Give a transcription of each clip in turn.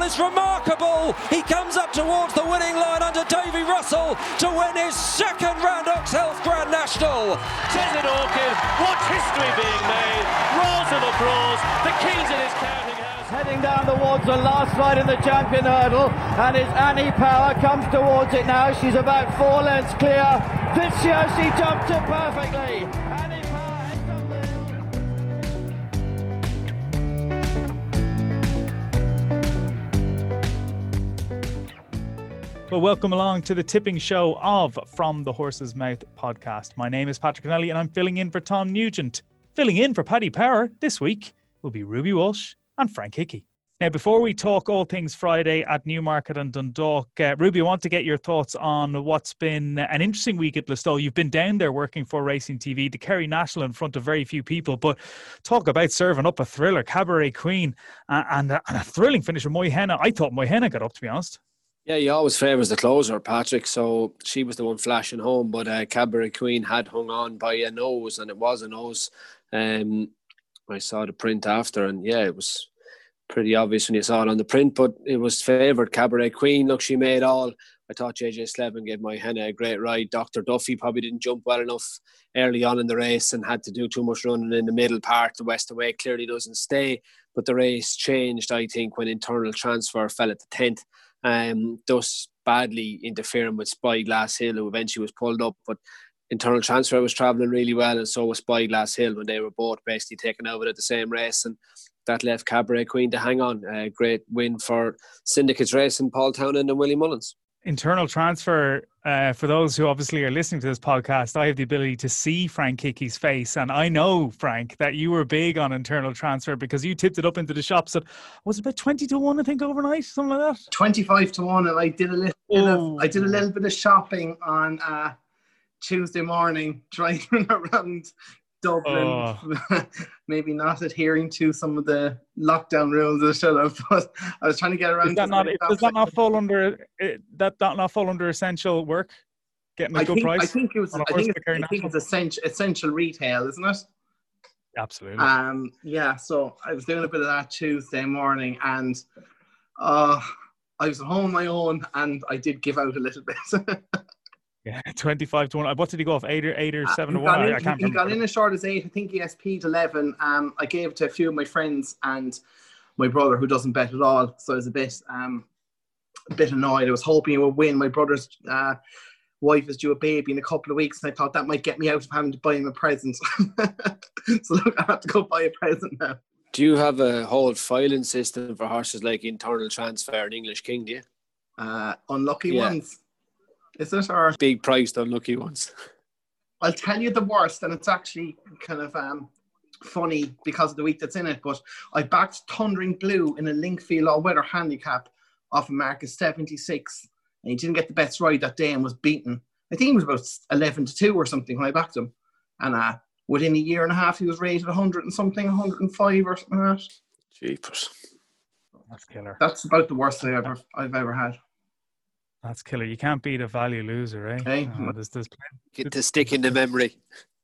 is remarkable. He comes up towards the winning line under Davy Russell to win his second Randox Health Grand National. Says it Orchid, watch history being made. Rolls of applause, the King's in his counting house. Heading down towards the last ride in the champion hurdle, and it's Annie Power comes towards it now. She's about 4 lengths clear. This year she jumped it perfectly. Annie Power heads up the... Well, welcome along to the tipping show of From the Horse's Mouth podcast. My name is Patrick Connelly and I'm filling in for Tom Nugent. Filling in for Paddy Power this week will be Ruby Walsh and Frank Hickey. Now, before we talk all things Friday at Newmarket and Dundalk, Ruby, I want to get your thoughts on what's been an interesting week at Listowel. You've been down there working for Racing TV, the Kerry National in front of very few people, but talk about serving up a thriller, Cabaret Queen, and a thrilling finish with Moyhenna. I thought Moyhenna got up, to be honest. Yeah, he always favours the closer, Patrick, so she was the one flashing home, but Cabaret Queen had hung on by a nose, and it was a nose. I saw the print after, and yeah, it was pretty obvious when you saw it on the print, but it was favoured. Cabaret Queen, look, she made all. I thought JJ Slevin gave Moyhenna a great ride. Dr. Duffy probably didn't jump well enough early on in the race and had to do too much running in the middle part. The West Away clearly doesn't stay, but the race changed, I think, when Internal Transfer fell at the 10th. Thus badly interfering with Spyglass Hill, who eventually was pulled up, but Internal Transfer was travelling really well, and so was Spyglass Hill when they were both basically taken over at the same race, and that left Cabaret Queen to hang on. A great win for Syndicates Racing, Paul Townend and Willie Mullins. Internal Transfer, for those who obviously are listening to this podcast, I have the ability to see Frank Hickey's face, and I know, Frank, that you were big on Internal Transfer because you tipped it up into the shops at, was it about 20-1, I think, overnight, something like that? 25-1, and I did a little bit of shopping on Tuesday morning, driving around Dublin, maybe not adhering to some of the lockdown rules I should have, but I was trying to get around. Does that not fall under essential work? Getting a good price. I think it's essential retail, isn't it? Absolutely. Yeah. So I was doing a bit of that Tuesday morning, and I was at home on my own, and I did give out a little bit. Yeah, 25-1. What did he go off? 8 or 7-1? I can't remember. He got in as short as 8. I think he SP'd 11. I gave it to a few of my friends and my brother, who doesn't bet at all. So I was a bit annoyed. I was hoping he would win. My brother's wife is due a baby in a couple of weeks, and I thought that might get me out of having to buy him a present. So look, I have to go buy a present now. Do you have a whole filing system for horses like Internal Transfer and English King, do you? Unlucky ones. Is it, or big priced unlucky ones? I'll tell you the worst, and it's actually kind of funny because of the week that's in it, but I backed Thundering Blue in a Linkfield all-weather handicap off a mark of 76, and he didn't get the best ride that day and was beaten. I think he was about 11-2 or something when I backed him, and within a year and a half he was rated 100 and something, 105 or something like that. Jeepers. That's killer. That's about the worst I've ever had. That's killer. You can't beat a value loser, eh? Hey. Get to stick in the memory.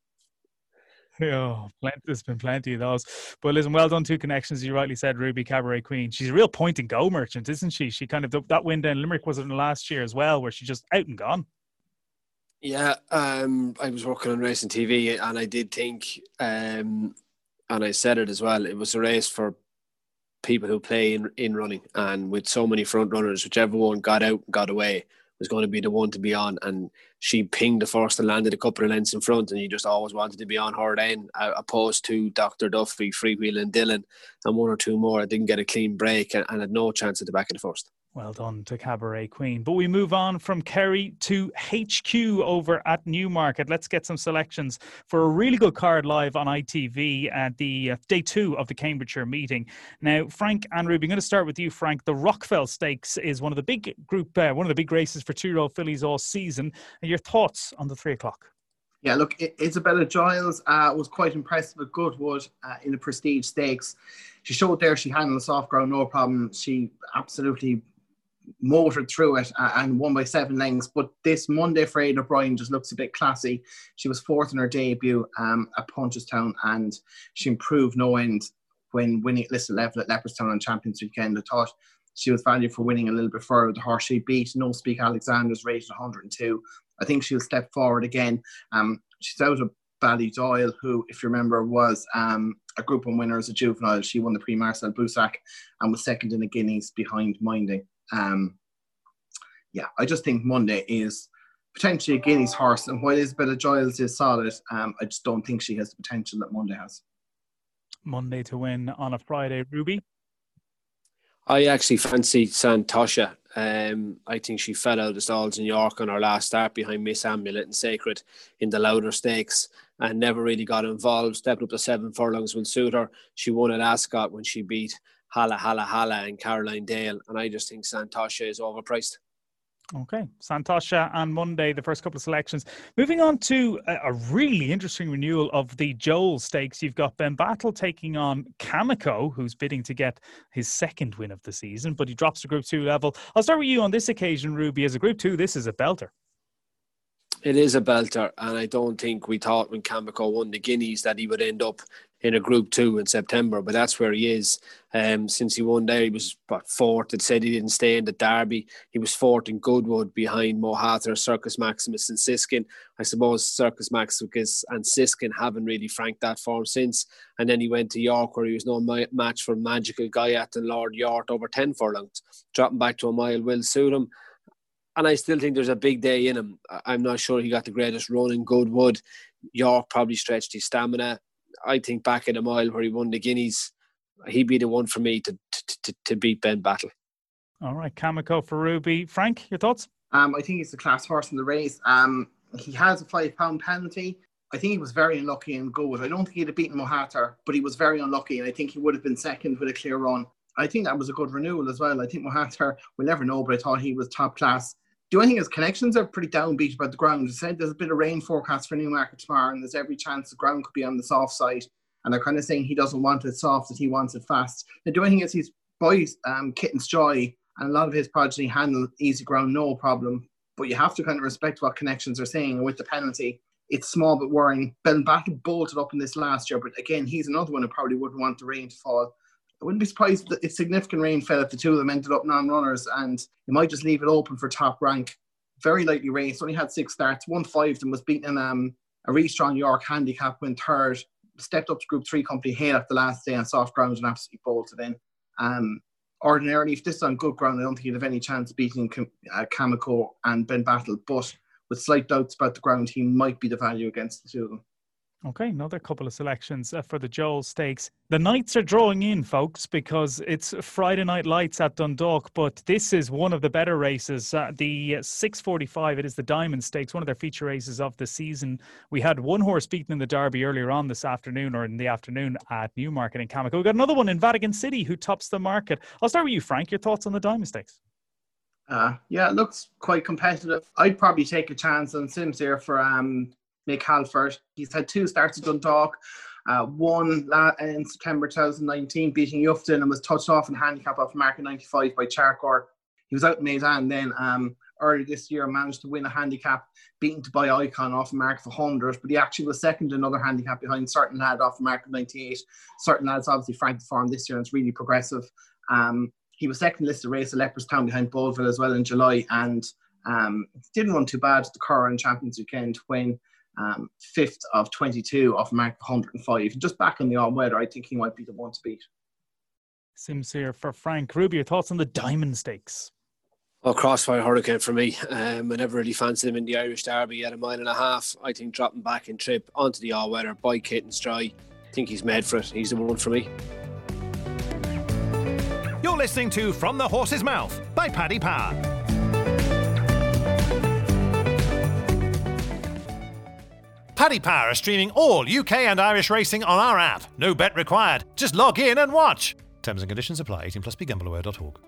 There's been plenty of those. But listen, well done, 2 connections. You rightly said, Ruby, Cabaret Queen. She's a real point and go merchant, isn't she? She kind of, that win down Limerick was in the last year as well, where she just out and gone. Yeah, I was working on Racing TV, and I did think, and I said it as well, it was a race for people who play in running, and with so many front runners, whichever one got out and got away was going to be the one to be on, and she pinged the first and landed a couple of lengths in front, and you just always wanted to be on her then, opposed to Dr. Duffy, Freewheel and Dillon and 1 or 2 more. I didn't get a clean break and had no chance at the back of the first. Well done to Cabaret Queen. But we move on from Kerry to HQ over at Newmarket. Let's get some selections for a really good card live on ITV at the day 2 of the Cambridgeshire meeting. Now, Frank and Ruby, I'm going to start with you, Frank. The Rockfell Stakes is one of the big races for 2-year-old fillies all season. And your thoughts on the 3 o'clock? Yeah, look, Isabella Giles was quite impressive with Goodwood in the Prestige Stakes. She showed there she handled the soft ground, no problem. She absolutely motored through it and won by 7 lengths. But this Monday for Ada O'Brien just looks a bit classy. She was 4th in her debut at Punchestown, and she improved no end when winning at listed level at Leopardstown on Champions Weekend. I thought she was valued for winning a little bit further. The horse she beat, No Speak Alexander's rated 102. I think she'll step forward again. She's out of Ballydoyle, who, if you remember, was a Group 1 winner as a juvenile. She won the Prix Marcel Boussac and was second in the Guineas behind Minding. I just think Monday is potentially a Guineas horse, and while Isabella Giles is solid, I just don't think she has the potential that Monday has. Monday to win on a Friday. Ruby? I actually fancy Santosha. I think she fell out of the stalls in York on her last start behind Miss Amulet and Sacred in the Louder Stakes and never really got involved. Stepped up to 7 furlongs will suit her. She won at Ascot when she beat Hala and Caroline Dale, and I just think Santosha is overpriced. Okay, Santosha and Monday, the first couple of selections. Moving on to a really interesting renewal of the Joel Stakes. You've got Ben Battle taking on Kamiko, who's bidding to get his second win of the season, but he drops to Group 2 level. I'll start with you on this occasion, Ruby. As a Group 2, this is a belter. It is a belter, and I don't think we thought when Kamiko won the Guineas that he would end up in a Group 2 in September, but that's where he is. Since he won there, he was fourth. It said he didn't stay in the Derby. He was fourth in Goodwood behind Mohathar, Circus Maximus and Siskin. I suppose Circus Maximus and Siskin haven't really franked that form since. And then he went to York, where he was no match for Magical Guyat and Lord York over 10 furlongs. Dropping back to a mile will suit him. And I still think there's a big day in him. I'm not sure he got the greatest run in Goodwood. York probably stretched his stamina. I think back in a mile where he won the Guineas, he'd be the one for me to beat Ben Battle. All right, Kamiko for Ruby. Frank, your thoughts? I think he's the class horse in the race. He has a £5 penalty. I think he was very unlucky in Goodwood. I don't think he'd have beaten Mohathar, but he was very unlucky, and I think he would have been second with a clear run. I think that was a good renewal as well. I think Mohathar, we'll never know, but I thought he was top class. The only thing is connections are pretty downbeat about the ground. They said there's a bit of rain forecast for Newmarket tomorrow, and there's every chance the ground could be on the soft side. And they're kind of saying he doesn't want it soft, that he wants it fast. The only thing is his boys, Kitten's Joy, and a lot of his progeny handle easy ground, no problem. But you have to kind of respect what connections are saying. And with the penalty, it's small but worrying. Ben Battle bolted up in this last year, but again, he's another one who probably wouldn't want the rain to fall. I wouldn't be surprised if significant rain fell if the two of them ended up non-runners, and you might just leave it open for top rank. Very lightly raced, only had 6 starts, won 5 of them, was beaten in a really strong York handicap, went third, stepped up to Group 3 Company Hale at the last day on soft ground and absolutely bolted in. Ordinarily, if this is on good ground, I don't think he'd have any chance of beating Kamiko and Ben Battle, but with slight doubts about the ground, he might be the value against the two of them. Okay, another couple of selections for the Joel Stakes. The nights are drawing in, folks, because it's Friday Night Lights at Dundalk, but this is one of the better races. The 6:45, it is the Diamond Stakes, one of their feature races of the season. We had one horse beaten in the Derby earlier on this afternoon, or in the afternoon at Newmarket in Kamiko. We've got another one in Vatican City who tops the market. I'll start with you, Frank. Your thoughts on the Diamond Stakes? It looks quite competitive. I'd probably take a chance on Sims here for Mick Halford. He's had 2 starts at Dundalk, one in September 2019, beating Ufton, and was touched off in handicap off market 95 by Charcor. He was out in Maidan then early this year, managed to win a handicap, beaten to by Icon off market for 100, but he actually was second in another handicap behind Certain Lad off market 98. Certain Lad's obviously franked the form this year and it's really progressive. He was second listed race at Leopardstown behind Bowlville as well in July, and didn't run too bad at the Curran Champions Weekend when 5th of 22 off mark 105. Just back on the all-weather, I think he might be the one to beat. Sims here for Frank. Ruby, your thoughts on the Diamond Stakes? Oh, Crossfire Hurricane for me. I never really fancied him in the Irish Derby at a mile and a half. I think dropping back in trip onto the all-weather by Kitten's Joy, I think he's made for it. He's the one for me. You're listening to From the Horse's Mouth by Paddy Power. Paddy Power are streaming all UK and Irish racing on our app. No bet required. Just log in and watch. Terms and conditions apply. 18 plus begambleaware.org.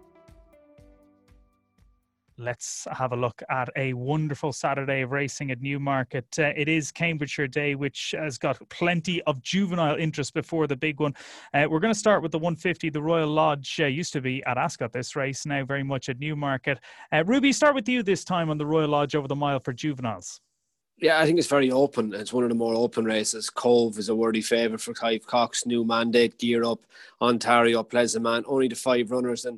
Let's have a look at a wonderful Saturday of racing at Newmarket. It is Cambridgeshire Day, which has got plenty of juvenile interest before the big one. We're going to start with the 150. The Royal Lodge used to be at Ascot this race, now very much at Newmarket. Ruby, start with you this time on the Royal Lodge over the mile for juveniles. Yeah, I think it's very open. It's one of the more open races. Cove is a worthy favourite for Clive Cox. New Mandate, Gear Up, Ontario, Pleasant Man. Only the 5 runners. And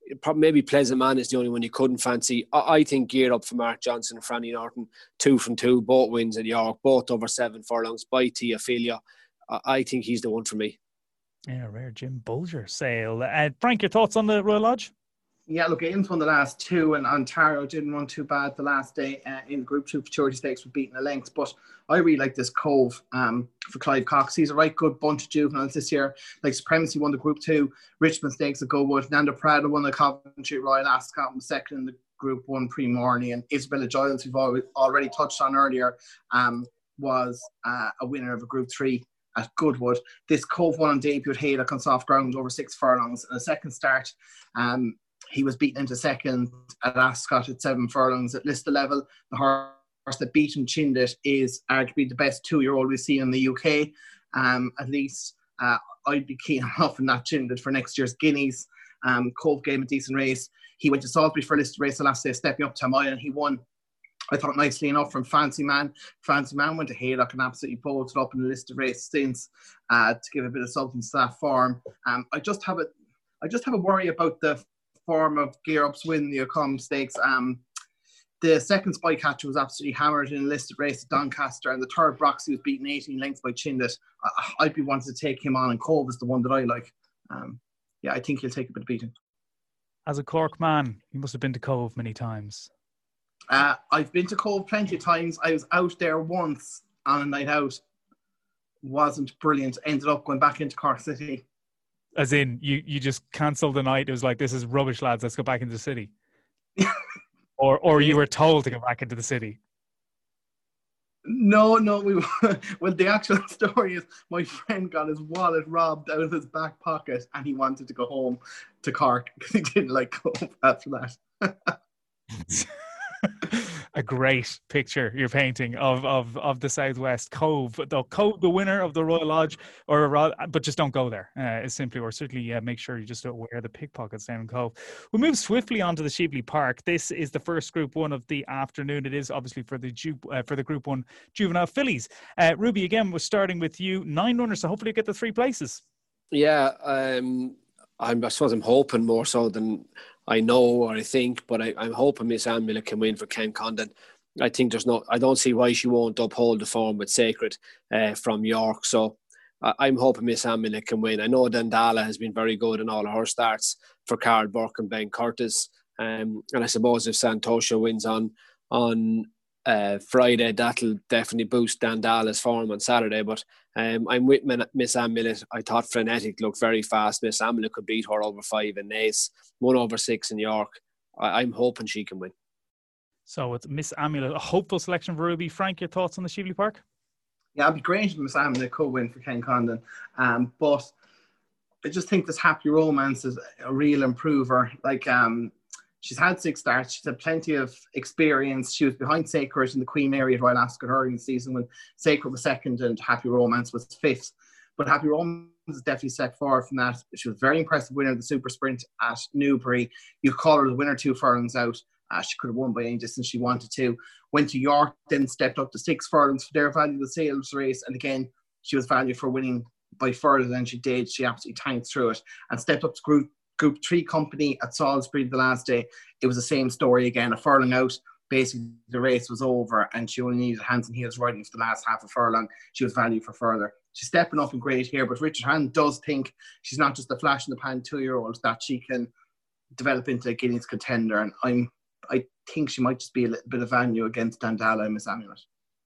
maybe Pleasant Man is the only one you couldn't fancy. I think Gear Up for Mark Johnson and Franny Norton, 2 from 2, both wins at York, both over 7 furlongs by Teophilia. I think he's the one for me. Yeah, rare Jim Bulger sale. Frank, your thoughts on the Royal Lodge? Yeah, look, Ames won the last 2 and Ontario didn't run too bad the last day in Group 2 Futurity Stakes with beating a length. But I really like this Cove for Clive Cox. He's a right good bunch of juveniles this year. Like Supremacy won the Group 2, Richmond Stakes at Gowood, Nando Prado won the Coventry Royal Ascot, was second in the Group 1 Pre-Morny, and Isabella Giles, we've already touched on earlier, was a winner of a Group 3 at Goodwood. This Cove won on debut at Haydock on soft ground over 6 furlongs. In a second start, he was beaten into second at Ascot at 7 furlongs. At Lista level, the horse that beat and chinned it is arguably the best 2-year-old we've seen in the UK. At least I'd be keen enough in that chinned it for next year's Guineas. Cove gave him a decent race. He went to Salisbury for a listed race the last day, stepping up to a mile, and he won, I thought, nicely enough from Fancy Man. Fancy Man went to Haydock and absolutely bolted up in the listed race since to give a bit of substance to that form. I just have a worry about the form of Gear Up's win the Ocom Stakes. The second Spycatcher was absolutely hammered in a listed race at Doncaster, and the third Broxy was beaten 18 lengths by Chindit. I'd be wanting to take him on, and Cove is the one that I like. I think he'll take a bit of beating. As a Cork man, you must have been to Cove many times. I've been to Cove plenty of times. I was out there once on a night out. Wasn't brilliant. Ended up going back into Cork City. As in, you just cancelled the night. It was like, this is rubbish, lads. Let's go back into the city. or you were told to go back into the city. No, well, the actual story is my friend got his wallet robbed out of his back pocket and he wanted to go home to Cork because he didn't like Cove after that. A great picture you're painting of the Southwest. Cove, the winner of the Royal Lodge, but just don't go there. It's simply, or certainly make sure you just don't wear the pickpockets down in Cove. We'll move swiftly on to the Shibley Park. This is the first Group 1 of the afternoon. It is obviously for the Group 1 juvenile fillies. Ruby, again, we're starting with you. 9 runners, so hopefully you get the 3 places. Yeah, I suppose I'm hoping more so than I know or I think, but I'm hoping Miss Amulet can win for Ken Condon. I think I don't see why she won't uphold the form with Sacred from York. So I'm hoping Miss Amulet can win. I know Dandala has been very good in all of her starts for Carl Burke and Ben Curtis. And I suppose if Santosha wins on Friday, that'll definitely boost Dandala's form on Saturday. But I'm with Miss Amulet. I thought Frenetic looked very fast. Miss Amulet could beat her over 5 in Naas, 1 over 6 in York. I'm hoping she can win. So it's Miss Amulet, a hopeful selection for Ruby. Frank, your thoughts on the Shibley Park? Yeah, I'd be great if Miss Amulet could win for Ken Condon. But I just think this Happy Romance is a real improver. Like, she's had 6 starts. She's had plenty of experience. She was behind Sacred in the Queen Mary at Royal Ascot early in the season when Sacred was 2nd and Happy Romance was 5th. But Happy Romance has definitely stepped forward from that. She was a very impressive winner of the Super Sprint at Newbury. You could call her the winner 2 furlongs out. She could have won by any distance she wanted to. Went to York, then stepped up to 6 furlongs for their value of the sales race. And again, she was valued for winning by further than she did. She absolutely tanked through it and stepped up to Group 3 company at Salisbury the last day. It was the same story again, a furlong out. Basically, the race was over and she only needed hands and heels riding for the last half a furlong. She was valued for further. She's stepping up in grade here, but Richard Hand does think she's not just a flash in the pan 2-year-old, that she can develop into a Guineas contender. And I think she might just be a little bit of value against Dandala and Miss Amulet.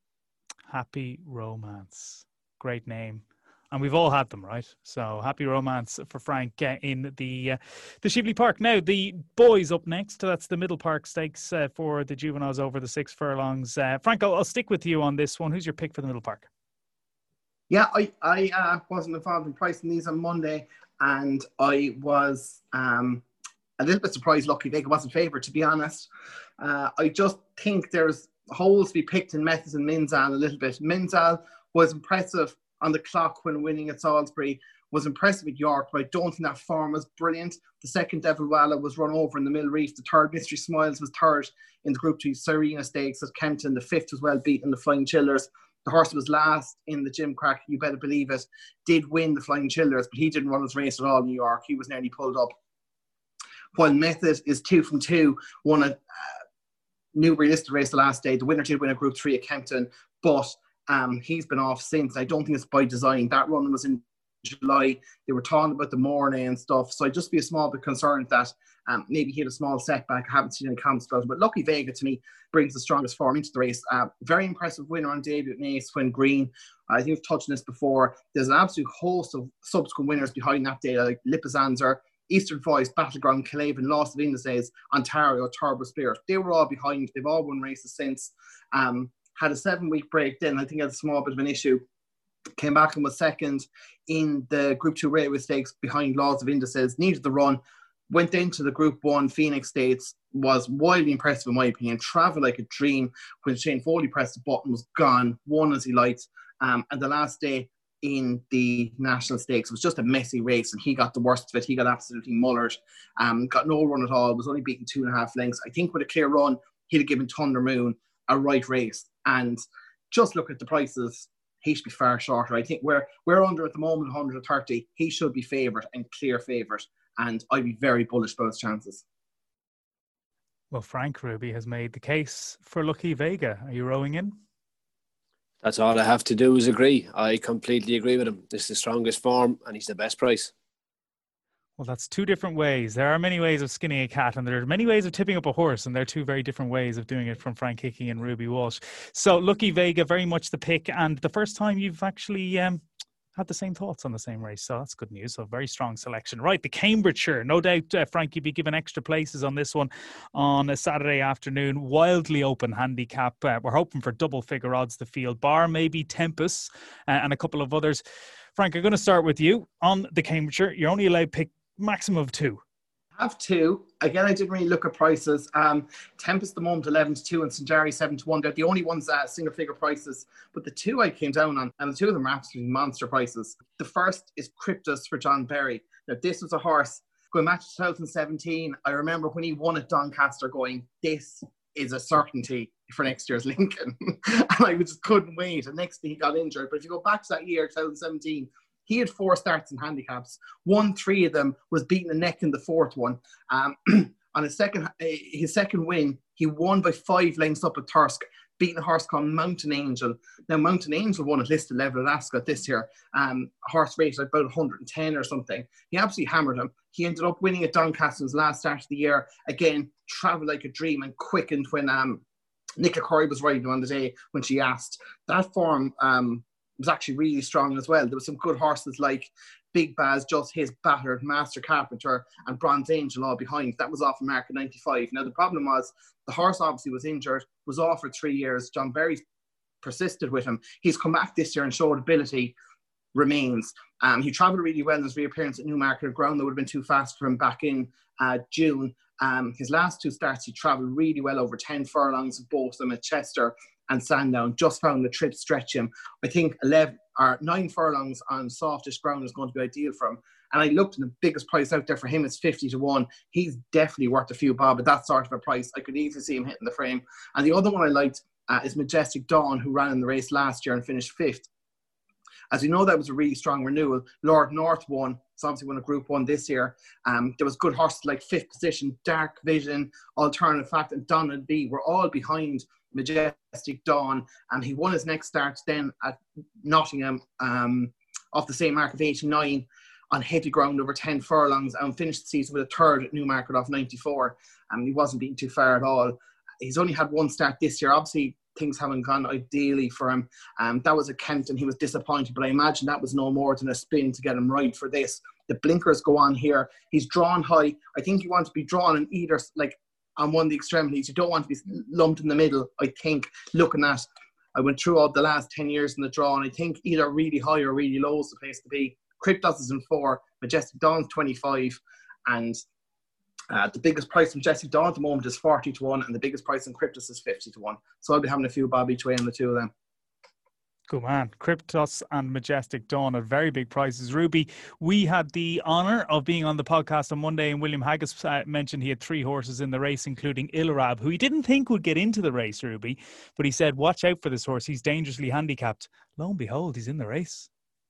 Happy Romance. Great name. And we've all had them, right? So Happy Romance for Frank in the Shibley Park. Now, the boys up next. That's the Middle Park Stakes for the juveniles over the 6 furlongs. Frank, I'll stick with you on this one. Who's your pick for the Middle Park? Yeah, I wasn't involved in pricing these on Monday, and I was a little bit surprised Lucky Vega wasn't favoured, to be honest. I just think there's holes to be picked in Methodist and Minzal a little bit. Minzal was impressive on the clock when winning at Salisbury, was impressive at York, but I don't think that form was brilliant. The second Devil Walla was run over in the Mill Reef. The third Mystery Smiles was third in the Group 2 Serena Stakes at Kempton. The 5th was well beaten, the Flying Chillers. The horse was last in the Jim Crack, you better believe it. Did win the Flying Chillers, but he didn't run his race at all in New York. He was nearly pulled up. while Method is 2 from 2, won a Newbury listed race the last day. The winner did win a Group 3 at Kempton, but he's been off since. I don't think it's by design. That run was in July. They were talking about the morning and stuff, so I'd just be a small bit concerned that maybe he had a small setback. I haven't seen any comments about it, but Lucky Vega to me brings the strongest form into the race. Very impressive winner on debut at Naas when Green. I think we've touched on this before. There's an absolute host of subsequent winners behind that data, like Lipizanzer, Eastern Voice, Battleground, Calaven, Lost of Indices, Ontario, Turbo Spirit. They were all behind. They've all won races since. Had a 7-week break then. I think had a small bit of an issue. Came back and was second in the Group 2 Railway Stakes behind Laws of Indices. Needed the run. Went into the Group 1 Phoenix States. Was wildly impressive in my opinion. Travelled like a dream. When Shane Foley pressed the button, was gone. Won as he liked. And the last day in the National Stakes was just a messy race, and he got the worst of it. He got absolutely mullered. Got no run at all. Was only beaten 2.5 lengths. I think with a clear run, he'd have given Thunder Moon a right race. And just look at the prices. He should be far shorter. I think we're under at the moment 130. He should be favourite and clear favourite. And I'd be very bullish about his chances. Well, Frank Ruby has made the case for Lucky Vega. Are you rowing in? That's all I have to do is agree. I completely agree with him. This is the strongest form and he's the best price. Well, that's two different ways. There are many ways of skinning a cat, and there are many ways of tipping up a horse, and there are two very different ways of doing it from Frank Hickey and Ruby Walsh. So Lucky Vega, very much the pick, and the first time you've actually had the same thoughts on the same race, so that's good news. So very strong selection. Right, the Cambridgeshire. No doubt, Frank, you'd be given extra places on this one on a Saturday afternoon. Wildly open handicap. We're hoping for double figure odds to field, bar maybe Tempest and a couple of others. Frank, I'm going to start with you on the Cambridgeshire. You're only allowed to pick maximum of 2. Have 2. Again, I didn't really look at prices. Tempest the moment 11-2 and St. Jerry 7-1. They're the only ones single figure prices. But the 2 I came down on, and the 2 of them are absolutely monster prices. The first is Cryptus for John Berry. Now, this was a horse going back to 2017. I remember when he won at Doncaster going, this is a certainty for next year's Lincoln. And I just couldn't wait. And next day he got injured. But if you go back to that year, 2017, he had 4 starts in handicaps. Won 3 of them, was beaten the neck in the 4th one. On his second win, he won by 5 lengths up at Thirsk, beating a horse called Mountain Angel. Now, Mountain Angel won at listed level at Ascot this year. A horse rated about 110 or something. He absolutely hammered him. He ended up winning at Doncaster's last start of the year. Again, travelled like a dream and quickened when Nicola Corey was riding on the day when she asked. That form was actually really strong as well. There were some good horses like Big Baz, Just His, Battered, Master Carpenter and Bronze Angel all behind. That was off a mark at 95. Now the problem was the horse obviously was injured, was off for 3 years. John Berry persisted with him. He's come back this year and showed ability remains. He travelled really well in his reappearance at Newmarket. Ground that would have been too fast for him back in June. His last 2 starts he travelled really well, over 10 furlongs of both of them at Chester and Sandown. Just found the trip stretch him. I think 11 or 9 furlongs on softish ground is going to be ideal for him. And I looked, and the biggest price out there for him is 50-1. He's definitely worth a few bob at that sort of a price. I could easily see him hitting the frame. And the other one I liked is Majestic Dawn, who ran in the race last year and finished 5th. As we know, that was a really strong renewal. Lord North won. It's obviously won a Group 1 this year. There was good horses like 5th Position, Dark Vision, Alternative Fact, and Donald B were all behind Majestic Dawn. And he won his next start then at Nottingham off the same mark of 89 on heavy ground over 10 furlongs and finished the season with a 3rd at Newmarket off 94. He wasn't beaten too far at all. He's only had 1 start this year. Obviously, things haven't gone ideally for him. That was at Kempton. He was disappointed, but I imagine that was no more than a spin to get him right for this. The blinkers go on here. He's drawn high. I think you want to be drawn on either, like on one of the extremities. You don't want to be lumped in the middle, I think, looking at. I went through all the last 10 years in the draw, and I think either really high or really low is the place to be. Cryptos is in 4, Majestic Dawn's 25, and the biggest price in Majestic Dawn at the moment is 40-1, and the biggest price in Cryptos is 50-1. So I'll be having a few bob each way on the 2 of them. Good man. Cryptos and Majestic Dawn are very big prices. Ruby, we had the honour of being on the podcast on Monday, and William Haggis mentioned he had 3 horses in the race, including Illarab, who he didn't think would get into the race, Ruby, but he said, watch out for this horse. He's dangerously handicapped. Lo and behold, he's in the race.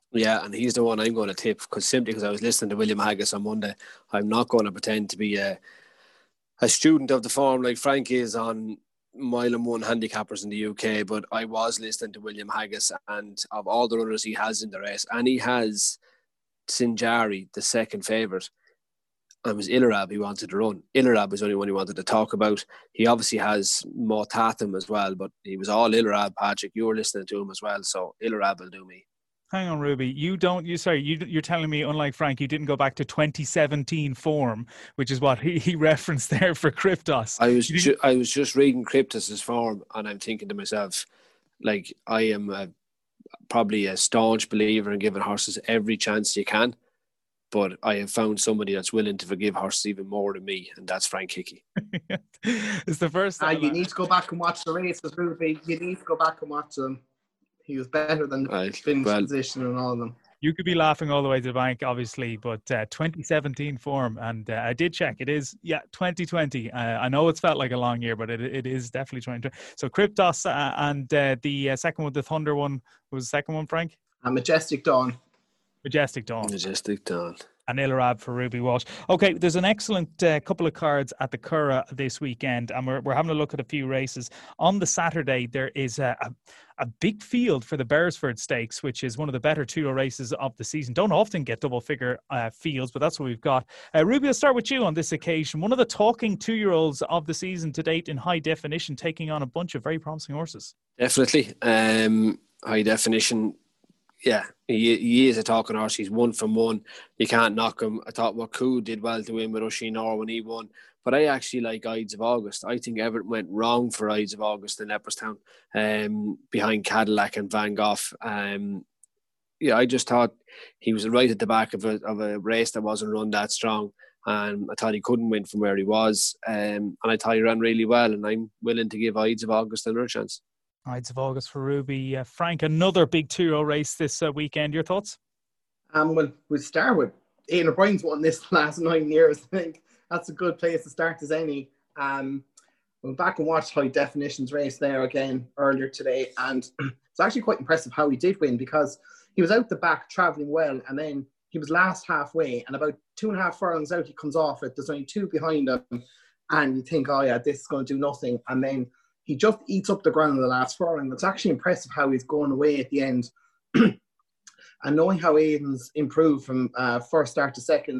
Yeah, and he's the one I'm going to tip simply because I was listening to William Haggis on Monday. I'm not going to pretend to be a student of the form like Frank is on mile and one handicappers in the UK, but I was listening to William Haggis, and of all the runners he has in the race, and he has Sinjari, the second favourite, and it was Ilarab he wanted to run. Ilarab was the only one he wanted to talk about. He obviously has Motatham as well, but he was all Ilarab. Patrick, you were listening to him as well, so Ilarab will do me. Hang on, Ruby. You're telling me, unlike Frank, you didn't go back to 2017 form, which is what he referenced there for Kryptos. I was just reading Kryptos's form, and I'm thinking to myself, like, I am probably a staunch believer in giving horses every chance you can, but I have found somebody that's willing to forgive horses even more than me, and that's Frank Hickey. It's the first time. You need to go back and watch the races, Ruby. You need to go back and watch them. He was better than the finish position and all of them. You could be laughing all the way to the bank, obviously, but 2017 form, and I did check. It is, 2020. I know it's felt like a long year, but it is definitely 2020. So Kryptos and the second one, the Thunder one, was the second one, Frank? Majestic Dawn. Majestic Dawn. Majestic Dawn. And Ilarab for Ruby Walsh. Okay, there's an excellent couple of cards at the Curragh this weekend, and we're having a look at a few races. On the Saturday, there is a big field for the Beresford Stakes, which is one of the better two races of the season. Don't often get double-figure fields, but that's what we've got. Ruby, I'll start with you on this occasion. One of the talking two-year-olds of the season to date in high definition, taking on a bunch of very promising horses. Definitely. High definition. Yeah, he is a talking horse. He's 1 from 1. You can't knock him. I thought Waku did well to win with Oisin Nor when he won. But I actually like Ides of August. I think everything went wrong for Ides of August in Leopardstown, behind Cadillac and Van Gogh. I just thought he was right at the back of a race that wasn't run that strong. And I thought he couldn't win from where he was. And I thought he ran really well. And I'm willing to give Ides of August another chance. Ides of August for Ruby. Frank, another big two-year race this weekend. Your thoughts? We'll start with Ian O'Brien's won this last 9 years. I think that's a good place to start as any. Went back and watched High Definition's race there again earlier today, and it's actually quite impressive how he did win, because he was out the back travelling well, and then he was last halfway, and about 2.5 furlongs out he comes off it. There's only 2 behind him, and you think, oh yeah, this is going to do nothing, and then he just eats up the ground in the last furlong. It's actually impressive how he's going away at the end. And knowing how Aidan's improved from first start to second,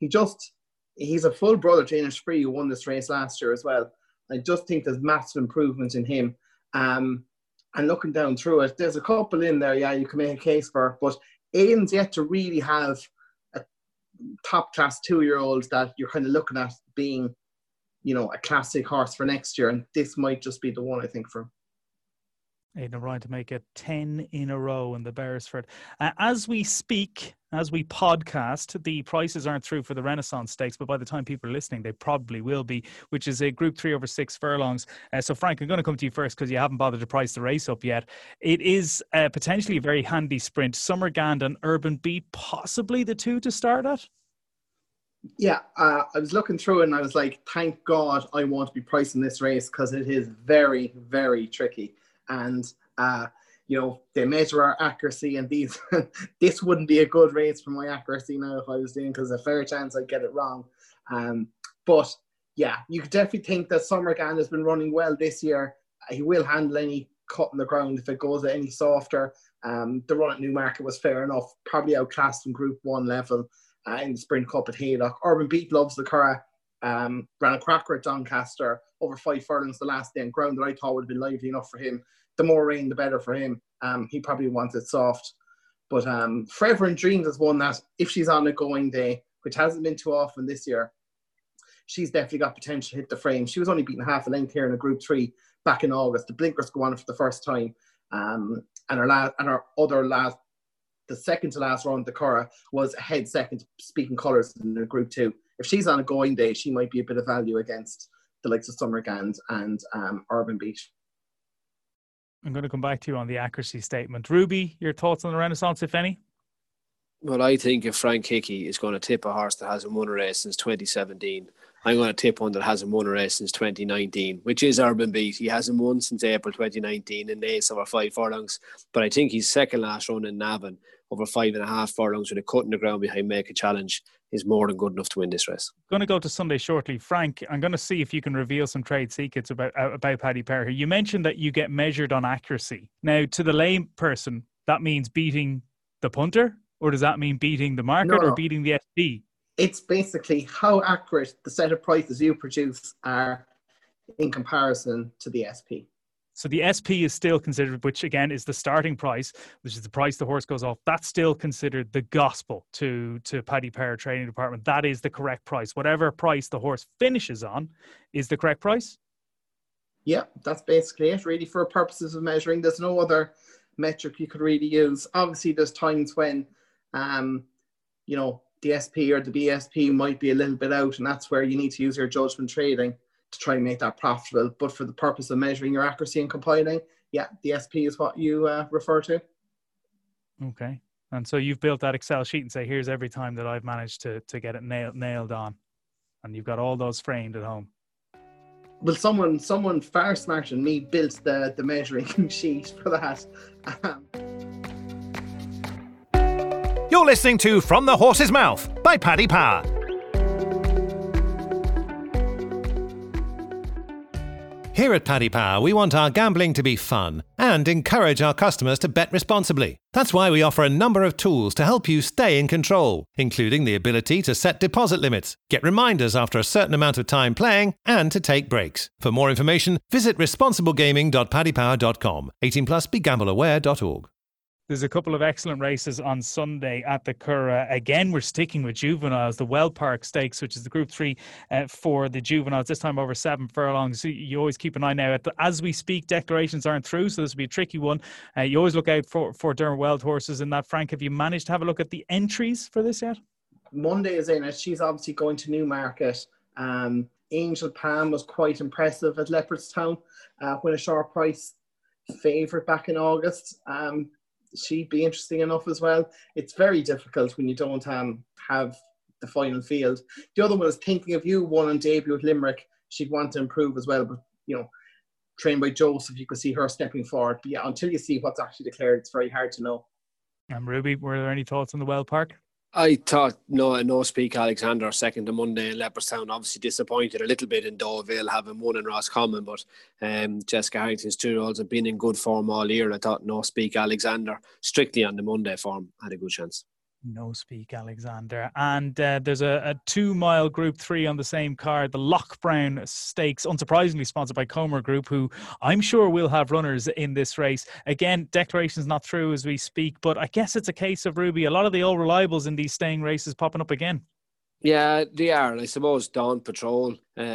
he's a full brother to Inish Free, who won this race last year as well. I just think there's massive improvement in him. And looking down through it, there's a couple in there, you can make a case for, but Aidan's yet to really have a top class 2-year-old that you're kind of looking at being, a classic horse for next year. And this might just be the one, I think, for him. Aidan O'Brien to make it 10 in a row in the Beresford. As we speak, as we podcast, the prices aren't through for the Renaissance Stakes, but by the time people are listening, they probably will be, which is a Group 3 over 6 furlongs. So, Frank, I'm going to come to you first because you haven't bothered to price the race up yet. It is potentially a very handy sprint. Summergand and Urban Beat, possibly the two to start at? Yeah, I was looking through it and I was like, thank God I won't be pricing this race, because it is very, very tricky. And, they measure our accuracy, and this wouldn't be a good race for my accuracy now if I was doing, because there's a fair chance I'd get it wrong. But yeah, you could definitely think that Summergand has been running well this year. He will handle any cut in the ground if it goes any softer. The run at Newmarket was fair enough, probably outclassed in Group 1 level in the Sprint Cup at Haydock. Urban Beat loves the Curragh. Ran a cracker at Doncaster over 5 furlongs the last day, and ground that I thought would have been lively enough for him. The more rain, the better for him. He probably wants it soft. But Forever in Dreams is one that, if she's on a going day, which hasn't been too often this year, she's definitely got potential to hit the frame. She was only beaten half a length here in a Group 3 back in August. The blinkers go on for the first time. And the second to last run, the Curragh, was ahead second, speaking colours in the Group 2. If she's on a going day, she might be a bit of value against the likes of Summergand and Urban Beat. I'm going to come back to you on the accuracy statement. Ruby, your thoughts on the Renaissance, if any? Well, I think if Frank Hickey is going to tip a horse that hasn't won a race since 2017, I'm going to tip one that hasn't won a race since 2019, which is Urban Beat. He hasn't won since April 2019 in the Ace over 5 furlongs. But I think his second last run in Navan over 5.5 furlongs with a cut in the ground behind Make a Challenge is more than good enough to win this race. Going to go to Sunday shortly. Frank, I'm going to see if you can reveal some trade secrets about Paddy Power here. You mentioned that you get measured on accuracy. Now, to the lay person, that means beating the punter? Or does that mean beating the market or beating the SP? It's basically how accurate the set of prices you produce are in comparison to the SP. So the SP is still considered, which again is the starting price, which is the price the horse goes off. That's still considered the gospel to Paddy Power Trading Department. That is the correct price. Whatever price the horse finishes on is the correct price? Yeah, that's basically it, really, for purposes of measuring. There's no other metric you could really use. Obviously, there's times when, the SP or the BSP might be a little bit out, and that's where you need to use your judgment trading to try and make that profitable. But for the purpose of measuring your accuracy and compiling, yeah, the SP is what you refer to. Okay. And so you've built that Excel sheet and say, here's every time that I've managed to get it nailed on. And you've got all those framed at home. Well, someone far smarter than me built the measuring sheet for that. You're listening to From the Horse's Mouth by Paddy Power. Here at Paddy Power, we want our gambling to be fun and encourage our customers to bet responsibly. That's why we offer a number of tools to help you stay in control, including the ability to set deposit limits, get reminders after a certain amount of time playing, and to take breaks. For more information, visit responsiblegaming.paddypower.com. 18+, begambleaware.org. There's a couple of excellent races on Sunday at the Curragh. Again, we're sticking with juveniles. The Well Park Stakes, which is the Group 3 for the juveniles, this time over 7 furlongs. You always keep an eye now. As we speak, declarations aren't through, so this will be a tricky one. You always look out for Dermot Weld horses in that. Frank, have you managed to have a look at the entries for this yet? Monday is in it. She's obviously going to Newmarket. Angel Palm was quite impressive at Leopardstown when a short price favourite back in August. She'd be interesting enough as well. It's very difficult when you don't have the final field. The other one is Thinking of You, won on debut at Limerick. She'd want to improve as well, but trained by Joseph, you could see her stepping forward. But yeah, until you see what's actually declared, it's very hard to know. Ruby, were there any thoughts on the Well Park? I thought no Speak Alexander second to Monday in Leopardstown. Obviously disappointed a little bit in Deauville having won in Roscommon, but Jessica Harrington's 2-year-olds have been in good form all year. I thought No Speak Alexander, strictly on the Monday form, had a good chance. No Speak Alexander. And there's a 2-mile Group 3 on the same card, the Lochbrown Stakes, unsurprisingly sponsored by Comer Group, who I'm sure will have runners in this race. Again, declaration's not through as we speak, but I guess it's a case of, Ruby, a lot of the old reliables in these staying races popping up again. Yeah, they are. And I suppose Dawn Patrol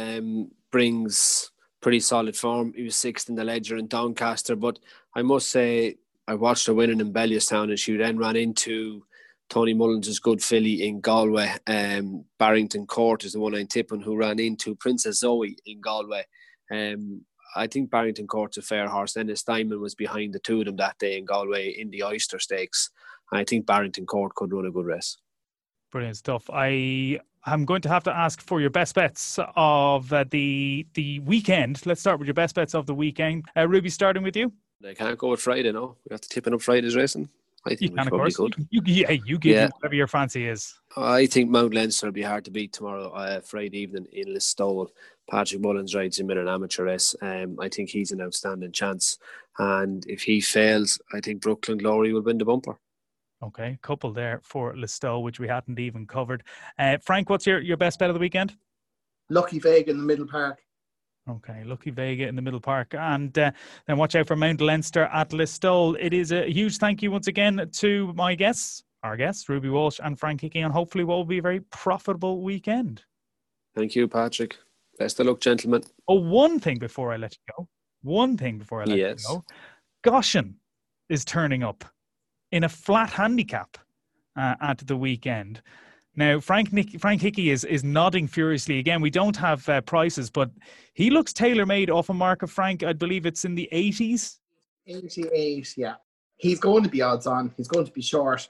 brings pretty solid form. He was 6th in the Ledger in Doncaster, but I must say I watched her winning in Bellewstown, and she then ran into Tony Mullins' good filly in Galway. Barrington Court is the one I'm tipping, who ran into Princess Zoe in Galway. I think Barrington Court's a fair horse. Ennis Diamond was behind the two of them that day in Galway in the Oyster Stakes. And I think Barrington Court could run a good race. Brilliant stuff. I'm going to have to ask for your best bets of the weekend. Let's start with your best bets of the weekend. Ruby, starting with you. I can't go with Friday, no. We have to tip in up Friday's racing. I think you can, of course. Good. You give whatever your fancy is. I think Mount Leinster will be hard to beat tomorrow, Friday evening in Listowel. Patrick Mullins rides him in an amateur race. I think he's an outstanding chance. And if he fails, I think Brooklyn Glory will win the bumper. Okay, couple there for Listowel, which we hadn't even covered. Frank, what's your best bet of the weekend? Lucky Vega in the Middle Park. Okay, Lucky Vega in the Middle Park. And then watch out for Mount Leinster at Listowel. It is a huge thank you once again to our guests, Ruby Walsh and Frank Hickey, and hopefully what will be a very profitable weekend. Thank you, Patrick. Best of luck, gentlemen. Oh, one thing before I let you go. You go. Goshen is turning up in a flat handicap at the weekend. Now, Frank Hickey is nodding furiously. Again, we don't have prices, but he looks tailor-made off a mark of Frank. I believe it's in the 80s. 88, yeah. He's going to be odds on. He's going to be short.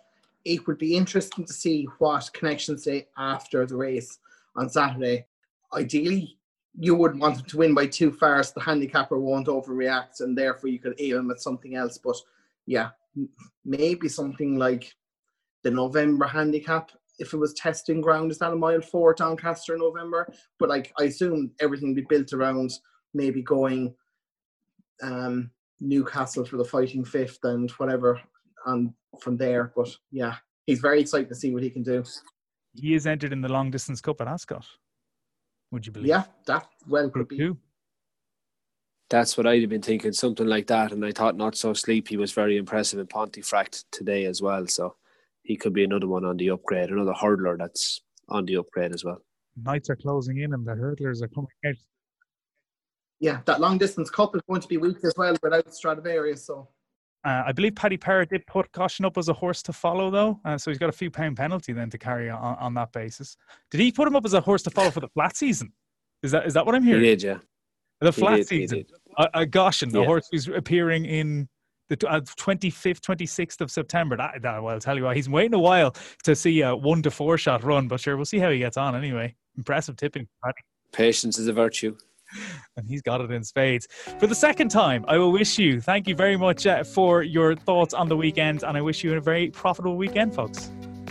it would be interesting to see what connections say after the race on Saturday. Ideally, you wouldn't want him to win by too far, so the handicapper won't overreact, and therefore you could aim him at something else. But yeah, maybe something like the November handicap, if it was testing ground. Is that a mile 4 Doncaster in November? But like, I assume everything would be built around maybe going Newcastle for the Fighting Fifth and whatever, and from there. But yeah, he's very excited to see what he can do. He is entered in the long distance cup at Ascot. Would you believe? Yeah, that well could be. That's what I'd have been thinking, something like that. And I thought Not So Sleep, he was very impressive in Pontefract today as well. So he could be another one on the upgrade, another hurdler that's on the upgrade as well. Nights are closing in and the hurdlers are coming out. Yeah, that long distance cup is going to be weak as well without Stradivarius. So I believe Paddy Power did put Caution up as a horse to follow, though. So he's got a few pound penalty then to carry on that basis. Did he put him up as a horse to follow for the flat season? Is that what I'm hearing? He did, yeah. The flat season. Goshen, the horse who's appearing in the 25th, 26th of September. Well, I'll tell you what, he's waiting a while to see a 1 to 4 shot run, but sure, we'll see how he gets on anyway. Impressive tipping, Paddy. Patience is a virtue. And he's got it in spades. For the second time, I will wish you, thank you very much for your thoughts on the weekend, and I wish you a very profitable weekend, folks.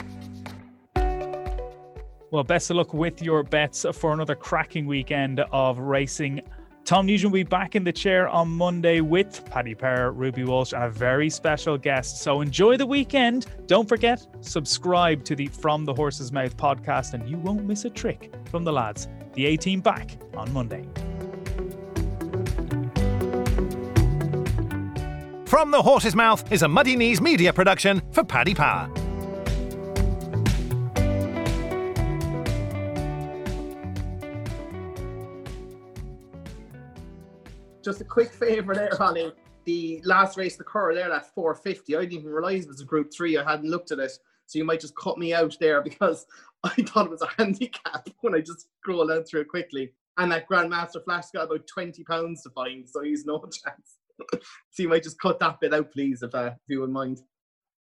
Well, best of luck with your bets for another cracking weekend of racing. Tom Nugent will be back in the chair on Monday with Paddy Power, Ruby Walsh, and a very special guest. So enjoy the weekend. Don't forget, subscribe to the From the Horse's Mouth podcast and you won't miss a trick from the lads. The A-Team back on Monday. From the Horse's Mouth is a Muddy Knees media production for Paddy Power. just a quick favour there, Holly. The last race, the Curl there, that 450, I didn't even realise it was a Group 3. I hadn't looked at it. So you might just cut me out there because I thought it was a handicap when I just scrolled out through it quickly. And that Grandmaster Flash got about £20 to find, so he's no chance. So you might just cut that bit out, please, if you wouldn't mind.